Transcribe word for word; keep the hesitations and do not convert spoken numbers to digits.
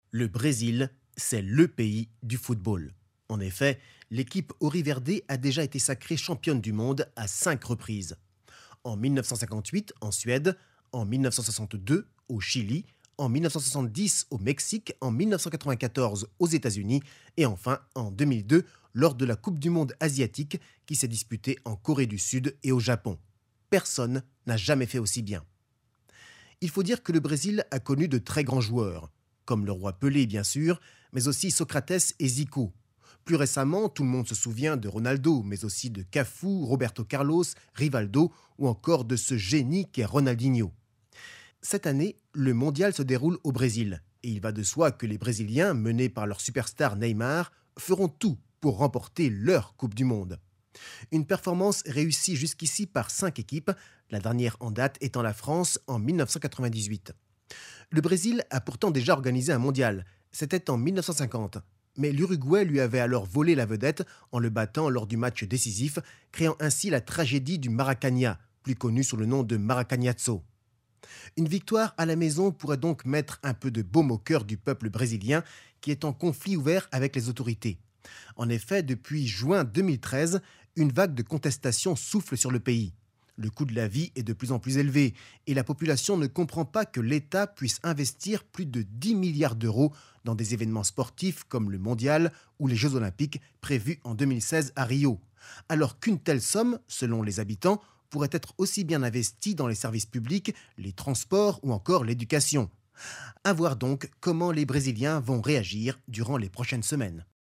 Le Brésil, c'est le pays du football. En effet, l'équipe Auriverde a déjà été sacrée championne du monde à cinq reprises. En mille neuf cent cinquante-huit, en Suède, en mille neuf cent soixante-deux, au Chili, en mille neuf cent soixante-dix, au Mexique, en mille neuf cent quatre-vingt-quatorze, aux États-Unis et enfin en deux mille deux, lors de la Coupe du monde asiatique qui s'est disputée en Corée du Sud et au Japon. Personne n'a jamais fait aussi bien. Il faut dire que le Brésil a connu de très grands joueurs, comme le roi Pelé bien sûr, mais aussi Socrates et Zico. Plus récemment, tout le monde se souvient de Ronaldo, mais aussi de Cafu, Roberto Carlos, Rivaldo ou encore de ce génie qu'est Ronaldinho. Cette année, le mondial se déroule au Brésil et il va de soi que les Brésiliens, menés par leur superstar Neymar, feront tout pour remporter leur Coupe du Monde. Une performance réussie jusqu'ici par cinq équipes, la dernière en date étant la France en mille neuf cent quatre-vingt-dix-huit. Le Brésil a pourtant déjà organisé un mondial, c'était en mille neuf cent cinquante. Mais l'Uruguay lui avait alors volé la vedette en le battant lors du match décisif, créant ainsi la tragédie du Maracanã, plus connue sous le nom de Maracanazo. Une victoire à la maison pourrait donc mettre un peu de baume au cœur du peuple brésilien qui est en conflit ouvert avec les autorités. En effet, depuis juin deux mille treize, une vague de contestation souffle sur le pays. Le coût de la vie est de plus en plus élevé et la population ne comprend pas que l'État puisse investir plus de dix milliards d'euros dans des événements sportifs comme le Mondial ou les Jeux Olympiques prévus en deux mille seize à Rio, alors qu'une telle somme, selon les habitants, pourrait être aussi bien investie dans les services publics, les transports ou encore l'éducation. À voir donc comment les Brésiliens vont réagir durant les prochaines semaines.